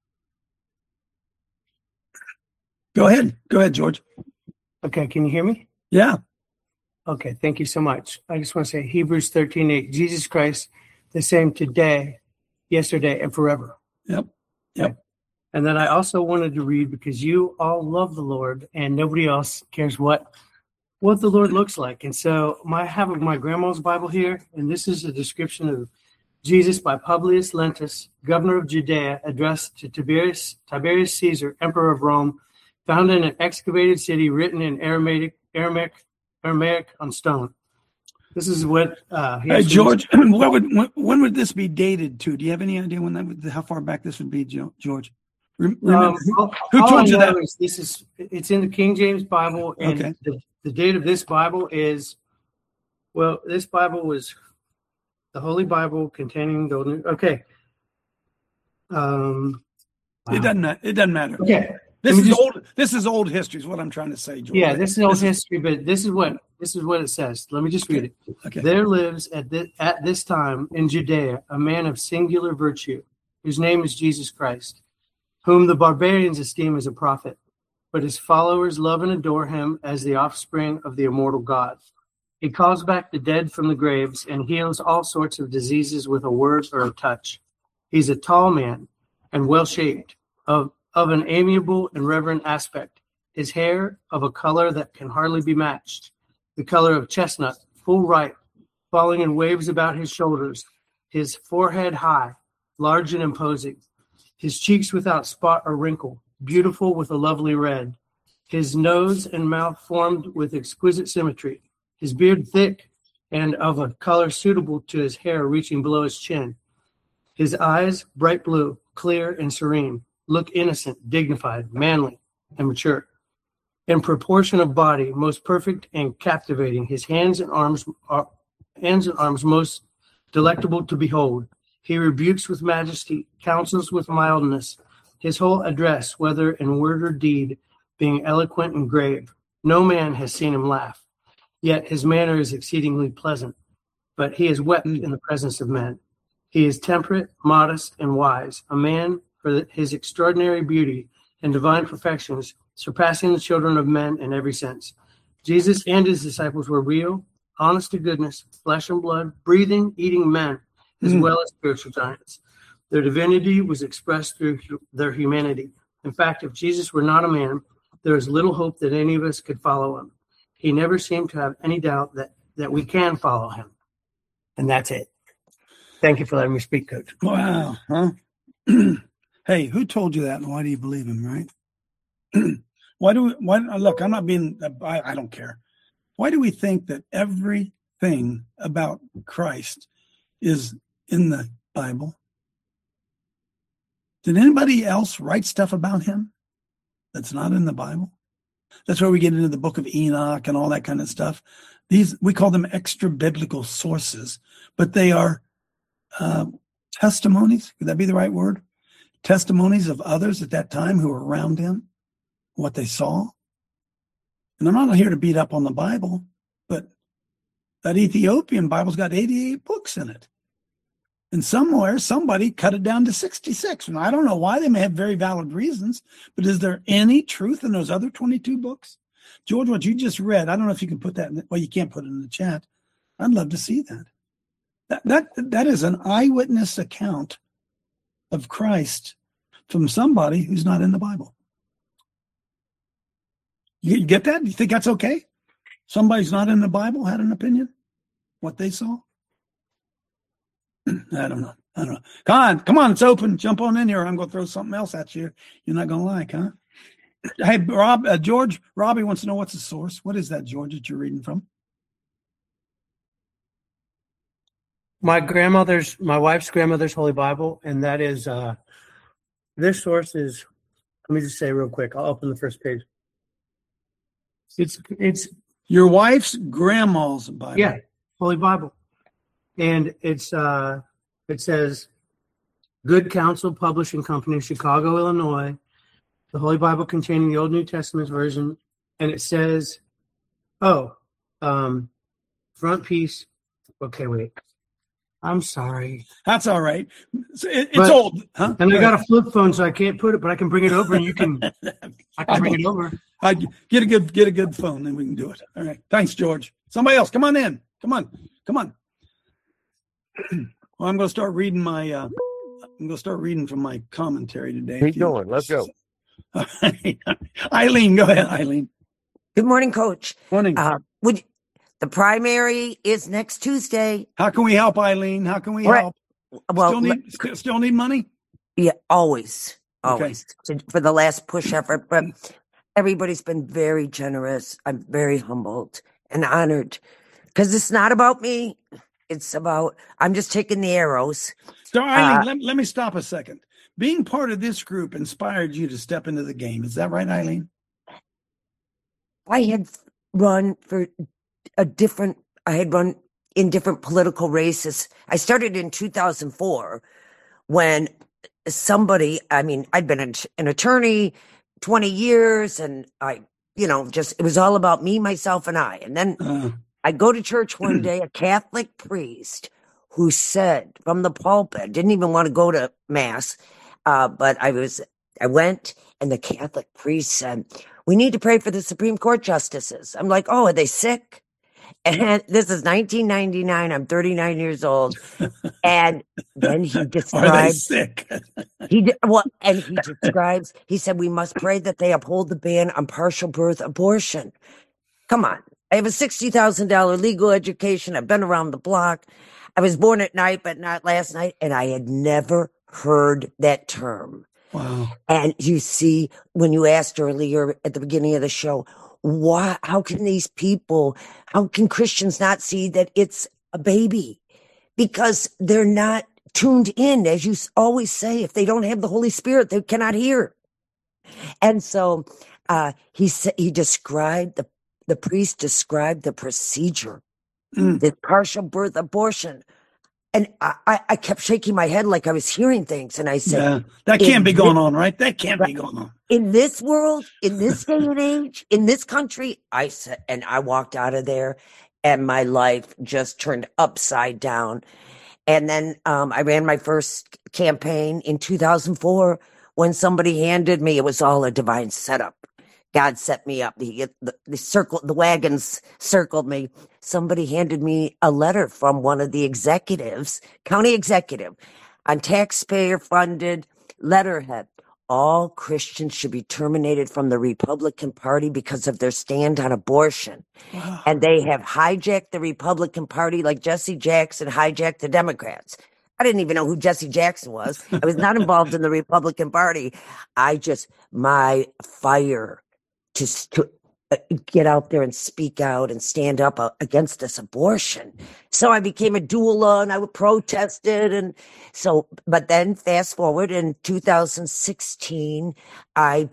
Go ahead, George. Okay, can you hear me? Yeah. Okay, thank you so much. I just want to say Hebrews 13:8, Jesus Christ, the same today, yesterday, and forever. Yep. Okay. And then I also wanted to read, because you all love the Lord and nobody else cares what the Lord looks like. And so I have my grandma's Bible here, and this is a description of Jesus by Publius Lentus, governor of Judea, addressed to Tiberius Caesar, emperor of Rome, found in an excavated city, written in Aramaic on stone. This is what hey, George, when would this be dated to? Do you have any idea how far back this would be, George? Remember, who told you that? It's in the King James Bible, and okay. The date of this Bible is, this Bible was the Holy Bible containing the New. Okay. It doesn't matter. Okay. This is old history, is what I'm trying to say, George. Yeah, this is old history, but this is what it says. Let me just read it. Okay. There lives at this time in Judea a man of singular virtue, whose name is Jesus Christ, whom the barbarians esteem as a prophet, but his followers love and adore him as the offspring of the immortal God. He calls back the dead from the graves and heals all sorts of diseases with a word or a touch. He's a tall man and well-shaped, of an amiable and reverent aspect, his hair of a color that can hardly be matched, the color of chestnut, full ripe, falling in waves about his shoulders, his forehead high, large and imposing, his cheeks without spot or wrinkle, beautiful with a lovely red, his nose and mouth formed with exquisite symmetry, his beard thick and of a color suitable to his hair reaching below his chin, his eyes bright blue, clear and serene, look innocent, dignified, manly, and mature. In proportion of body, most perfect and captivating, his hands and arms most delectable to behold. He rebukes with majesty, counsels with mildness, his whole address, whether in word or deed, being eloquent and grave. No man has seen him laugh, yet his manner is exceedingly pleasant, but he is wept in the presence of men. He is temperate, modest, and wise, a man for his extraordinary beauty and divine perfections, surpassing the children of men in every sense. Jesus and his disciples were real, honest to goodness, flesh and blood, breathing, eating men, as well as spiritual giants. Their divinity was expressed through their humanity. In fact, if Jesus were not a man, there is little hope that any of us could follow him. He never seemed to have any doubt that we can follow him. And that's it. Thank you for letting me speak, Coach. Wow. Huh? Hey, who told you that, and why do you believe him, right? Look, I'm not being, I don't care. Why do we think that everything about Christ is in the Bible? Did anybody else write stuff about him that's not in the Bible? That's where we get into the book of Enoch and all that kind of stuff. We call them extra biblical sources, but they are testimonies. Could that be the right word? Testimonies of others at that time who were around him, what they saw. And I'm not here to beat up on the Bible, but that Ethiopian Bible's got 88 books in it. And somewhere, somebody cut it down to 66. And I don't know why. They may have very valid reasons, but is there any truth in those other 22 books? George, what you just read, I don't know if you can put that in, well, you can't put it in the chat. I'd love to see that. That is an eyewitness account of Christ from somebody who's not in the Bible. You get that? You think that's okay? Somebody's not in the Bible had an opinion? What they saw? I don't know. Come on, it's open. Jump on in here. I'm going to throw something else at you you're not going to like, huh? Hey, George, Robbie wants to know what's the source. What is that, George, that you're reading from? My wife's grandmother's Holy Bible, and that is, this source is Let me just say real quick. I'll open the first page. It's your wife's grandma's Bible. Yeah, Holy Bible. And it says, Good Counsel Publishing Company, Chicago, Illinois, the Holy Bible containing the Old New Testament version. And it says, front piece. Okay, wait. I'm sorry. That's all right. It's old. Huh? And I got a flip phone, so I can't put it, but I can bring it over and I can bring it over. I get a good phone, then we can do it. All right. Thanks, George. Somebody else, come on in. Come on. Well, I'm going to start reading from my commentary today. Keep going. Let's go. Eileen, go ahead, Eileen. Good morning, Coach. Morning. The primary is next Tuesday. How can we help, Eileen? How can we help? Well, still need money? Yeah, always. For the last push effort. But everybody's been very generous. I'm very humbled and honored because it's not about me. It's about, I'm just taking the arrows. So, Eileen, let me stop a second. Being part of this group inspired you to step into the game. Is that right, Eileen? I had run in different political races. I started in 2004 when I'd been an attorney 20 years and it was all about me, myself, and I. And then I go to church one day, a Catholic priest who said from the pulpit, didn't even want to go to mass, but I went, and the Catholic priest said, we need to pray for the Supreme Court justices. I'm like, are they sick? And this is 1999. I'm 39 years old. And then he described, are they sick? He said, we must pray that they uphold the ban on partial birth abortion. Come on. I have a $60,000 legal education. I've been around the block. I was born at night, but not last night. And I had never heard that term. Wow. And you see, when you asked earlier at the beginning of the show, how can Christians not see that it's a baby? Because they're not tuned in. As you always say, if they don't have the Holy Spirit, they cannot hear. And so the priest described the procedure, the partial birth abortion. And I kept shaking my head like I was hearing things. And I said, that can't be going on, right? That can't be going on. In this world, in this day and age, in this country, I said, and I walked out of there and my life just turned upside down. And then I ran my first campaign in 2004 when somebody handed me, it was all a divine setup. God set me up. The wagons circled me. Somebody handed me a letter from one of the executives, county executive, on taxpayer-funded letterhead. All Christians should be terminated from the Republican Party because of their stand on abortion. Wow. And they have hijacked the Republican Party like Jesse Jackson hijacked the Democrats. I didn't even know who Jesse Jackson was. I was not involved in the Republican Party. My fire to get out there and speak out and stand up against this abortion. So I became a doula and I protested. And so, but then fast forward in 2016, I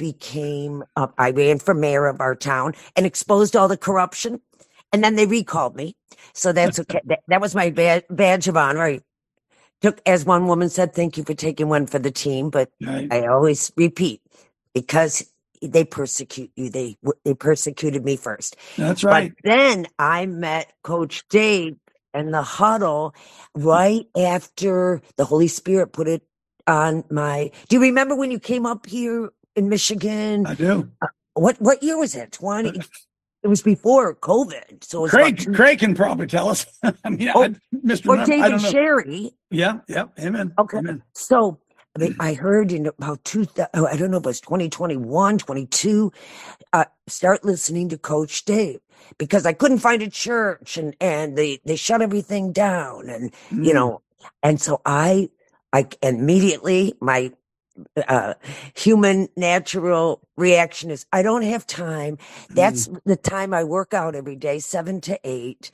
ran for mayor of our town and exposed all the corruption. And then they recalled me. So that's okay. That was my badge of honor. As one woman said, thank you for taking one for the team. But right. I always repeat, because they persecute you. They persecuted me first. That's right. But then I met Coach Dave in the huddle right after the Holy Spirit put it on my. Do you remember when you came up here in Michigan? I do. What year was it? 20. It was before COVID. So it was Craig can probably tell us. I mean, Mr. Or David Sherry. Yeah. Amen. Okay. Amen. So. I heard in about 2000, I don't know if it was 2021, 22, start listening to Coach Dave because I couldn't find a church and they shut everything down and, and so I immediately, my human natural reaction is I don't have time. That's the time I work out every day, 7 to 8.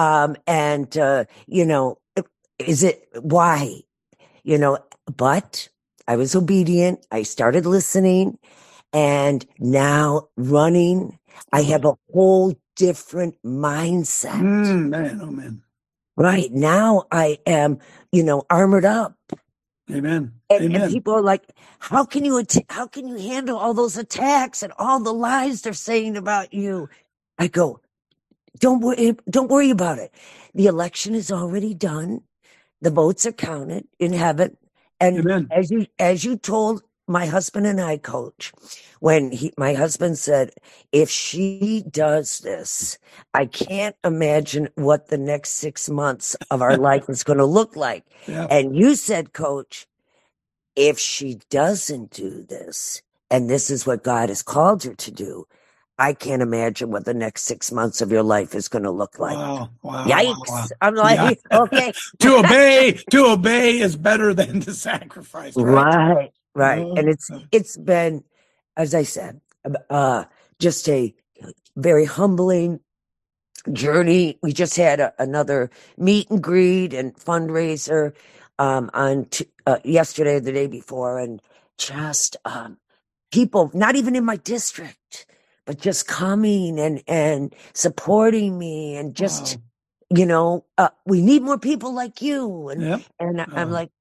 Is it why? But I was obedient. I started listening. And now running, I have a whole different mindset. Man, oh man. Right now I am, armored up. Amen. And people are like, how can you handle all those attacks and all the lies they're saying about you? I go, don't worry about it. The election is already done. The votes are counted in heaven. And Amen. as you told my husband and I, Coach, when my husband said, if she does this, I can't imagine what the next 6 months of our life is going to look like. Yeah. And you said, Coach, if she doesn't do this, and this is what God has called her to do, I can't imagine what the next 6 months of your life is going to look like. Wow. Yikes. Wow. I'm like, okay. To obey is better than to sacrifice. Right. Right. Oh. And it's been, as I said, just a very humbling journey. We just had another meet and greet and fundraiser on yesterday, the day before, and just people, not even in my district, but just coming and supporting me, and just, we need more people like you. And I'm like,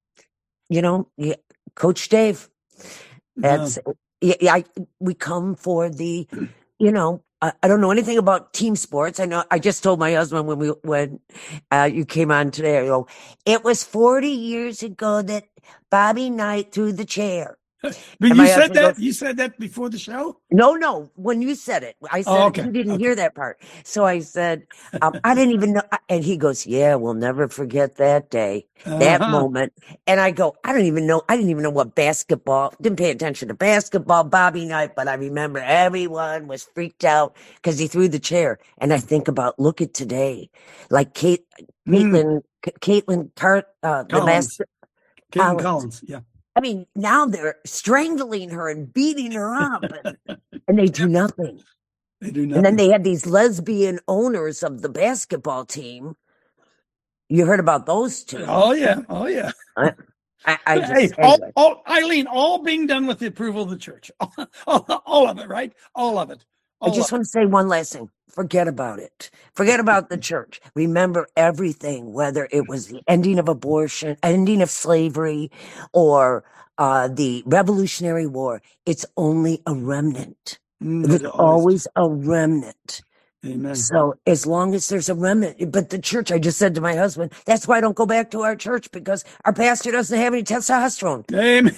Coach Dave, we come for the, I don't know anything about team sports. I know I just told my husband when you came on today, I go, it was 40 years ago that Bobby Knight threw the chair. But you said that before the show? No. When you said it, I said you didn't hear that part. So I said, I didn't even know. And he goes, yeah, we'll never forget that day, that moment. And I go, I didn't even know what basketball, didn't pay attention to basketball, Bobby Knight, but I remember everyone was freaked out because he threw the chair. And I think about, look at today, like Caitlin Collins, yeah. I mean, now they're strangling her and beating her up, and they do nothing. And then they had these lesbian owners of the basketball team. You heard about those two? Oh yeah. Eileen, all being done with the approval of the church. All of it, right? All of it. I just want to say one last thing. Forget about it. Forget about the church. Remember everything, whether it was the ending of abortion, ending of slavery, or the Revolutionary War. It's only a remnant. It's always a remnant. Amen. So as long as there's a remnant, but the church, I just said to my husband, that's why I don't go back to our church, because our pastor doesn't have any testosterone. Amen.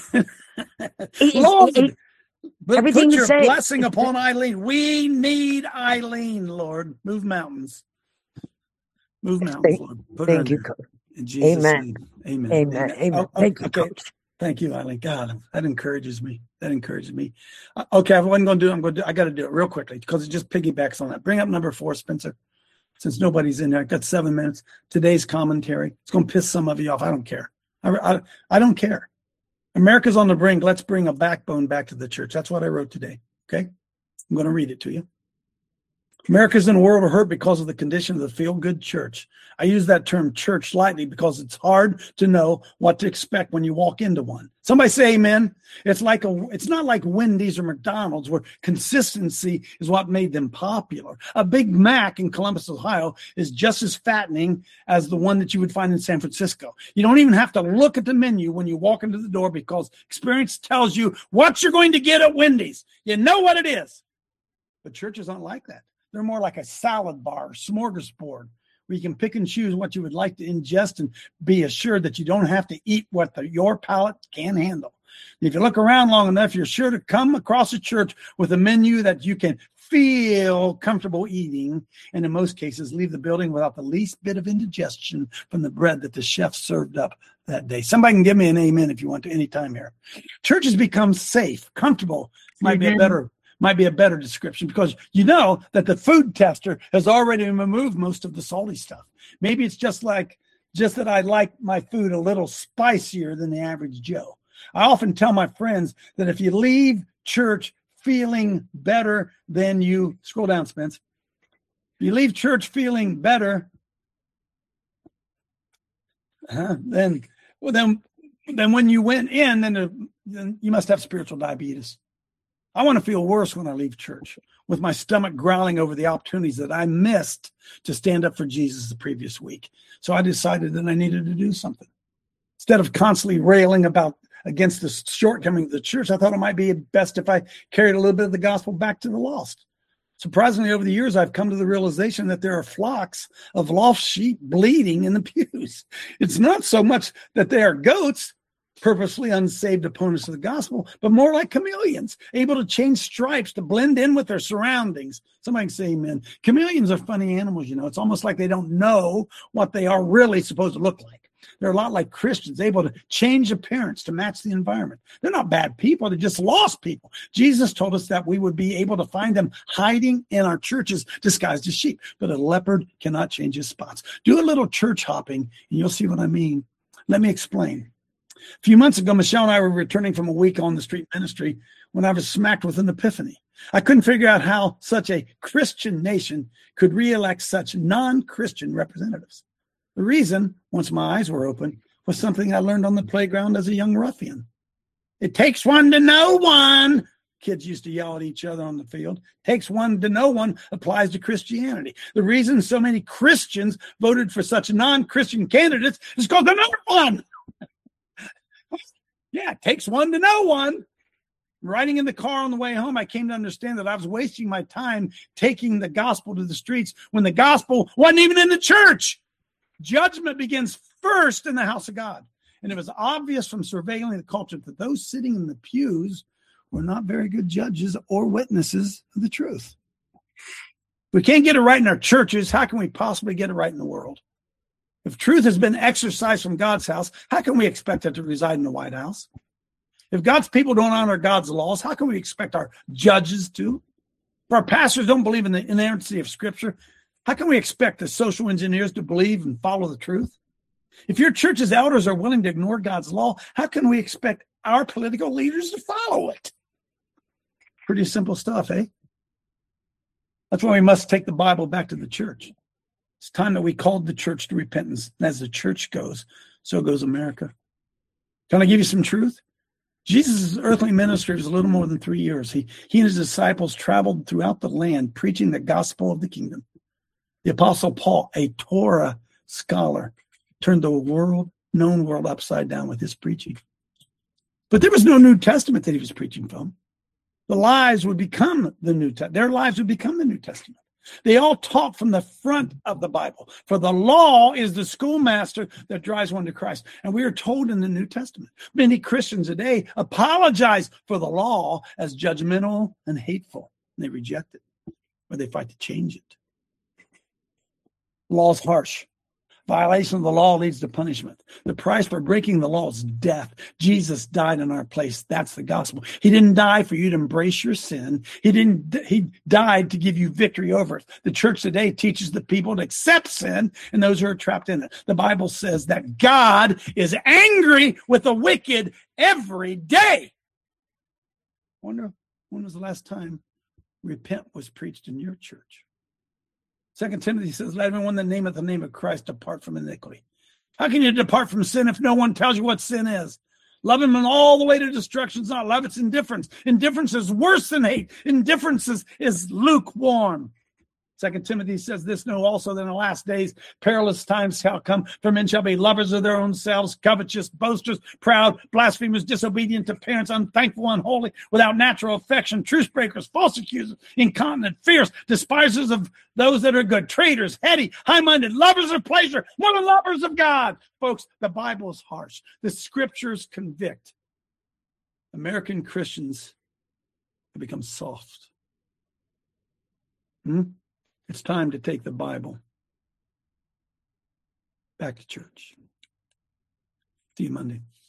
But put your blessing upon Eileen. We need Eileen, Lord. Move mountains. Lord. Thank you, Coach. In Jesus' name. Amen. Thank you, Coach. Thank you, Eileen. God, that encourages me. Okay, I wasn't going to do it. I got to do it real quickly because it just piggybacks on that. Bring up number 4, Spencer. Since nobody's in there, I've got 7 minutes. Today's commentary. It's going to piss some of you off. I don't care. I don't care. America's on the brink. Let's bring a backbone back to the church. That's what I wrote today. Okay? I'm going to read it to you. America's in a world of hurt because of the condition of the feel-good church. I use that term church lightly because it's hard to know what to expect when you walk into one. Somebody say amen. It's not like Wendy's or McDonald's where consistency is what made them popular. A Big Mac in Columbus, Ohio is just as fattening as the one that you would find in San Francisco. You don't even have to look at the menu when you walk into the door because experience tells you what you're going to get at Wendy's. You know what it is. But churches aren't like that. They're more like a salad bar, smorgasbord, where you can pick and choose what you would like to ingest and be assured that you don't have to eat what your palate can handle. If you look around long enough, you're sure to come across a church with a menu that you can feel comfortable eating, and in most cases, leave the building without the least bit of indigestion from the bread that the chef served up that day. Somebody can give me an amen if you want to any time here. Churches become safe, comfortable, might be a better description, because you know that the food tester has already removed most of the salty stuff. Maybe it's just that I like my food a little spicier than the average Joe. I often tell my friends that if you leave church feeling better than you, scroll down, Spence. If you leave church feeling better, then when you went in, then you must have spiritual diabetes. I want to feel worse when I leave church, with my stomach growling over the opportunities that I missed to stand up for Jesus the previous week. So I decided that I needed to do something. Instead of constantly railing against the shortcomings of the church, I thought it might be best if I carried a little bit of the gospel back to the lost. Surprisingly, over the years, I've come to the realization that there are flocks of lost sheep bleeding in the pews. It's not so much that they are goats, purposely unsaved opponents of the gospel, but more like chameleons, able to change stripes to blend in with their surroundings. Somebody can say amen. Chameleons are funny animals, It's almost like they don't know what they are really supposed to look like. They're a lot like Christians, able to change appearance to match the environment. They're not bad people. They're just lost people. Jesus told us that we would be able to find them hiding in our churches disguised as sheep. But a leopard cannot change his spots. Do a little church hopping, and you'll see what I mean. Let me explain. A few months ago, Michelle and I were returning from a week on the street ministry when I was smacked with an epiphany. I couldn't figure out how such a Christian nation could re-elect such non-Christian representatives. The reason, once my eyes were open, was something I learned on the playground as a young ruffian. It takes one to know one. Kids used to yell at each other on the field. Takes one to know one applies to Christianity. The reason so many Christians voted for such non-Christian candidates is because they're number one. Yeah, it takes one to know one. Riding in the car on the way home, I came to understand that I was wasting my time taking the gospel to the streets when the gospel wasn't even in the church. Judgment begins first in the house of God. And it was obvious from surveilling the culture that those sitting in the pews were not very good judges or witnesses of the truth. If we can't get it right in our churches, how can we possibly get it right in the world? If truth has been exercised from God's house, how can we expect it to reside in the White House? If God's people don't honor God's laws, how can we expect our judges to? If our pastors don't believe in the inerrancy of Scripture, how can we expect the social engineers to believe and follow the truth? If your church's elders are willing to ignore God's law, how can we expect our political leaders to follow it? Pretty simple stuff, eh? That's why we must take the Bible back to the church. It's time that we called the church to repentance. And as the church goes, so goes America. Can I give you some truth? Jesus' earthly ministry was a little more than 3 years. He and his disciples traveled throughout the land preaching the gospel of the kingdom. The Apostle Paul, a Torah scholar, turned the known world upside down with his preaching. But there was no New Testament that he was preaching from. Their lives would become the New Testament. They all taught from the front of the Bible. For the law is the schoolmaster that drives one to Christ. And we are told in the New Testament, many Christians today apologize for the law as judgmental and hateful. And they reject it, or they fight to change it. Law is harsh. Violation of the law leads to punishment. The price for breaking the law is death. Jesus died in our place. That's the gospel. He didn't die for you to embrace your sin. He died to give you victory over it. The church today teaches the people to accept sin and those who are trapped in it. The Bible says that God is angry with the wicked every day. I wonder when was the last time repent was preached in your church? 2 Timothy says, let everyone that nameth the name of Christ depart from iniquity. How can you depart from sin if no one tells you what sin is? Love him all the way to destruction is not love, it's indifference. Indifference is worse than hate. Indifference is lukewarm. 2 Timothy says this, know also that in the last days perilous times shall come, for men shall be lovers of their own selves, covetous, boasters, proud, blasphemers, disobedient to parents, unthankful, unholy, without natural affection, truce breakers, false accusers, incontinent, fierce, despisers of those that are good, traitors, heady, high-minded, lovers of pleasure, more than lovers of God. Folks, the Bible is harsh. The scriptures convict. American Christians have become soft. It's time to take the Bible back to church. See you Monday.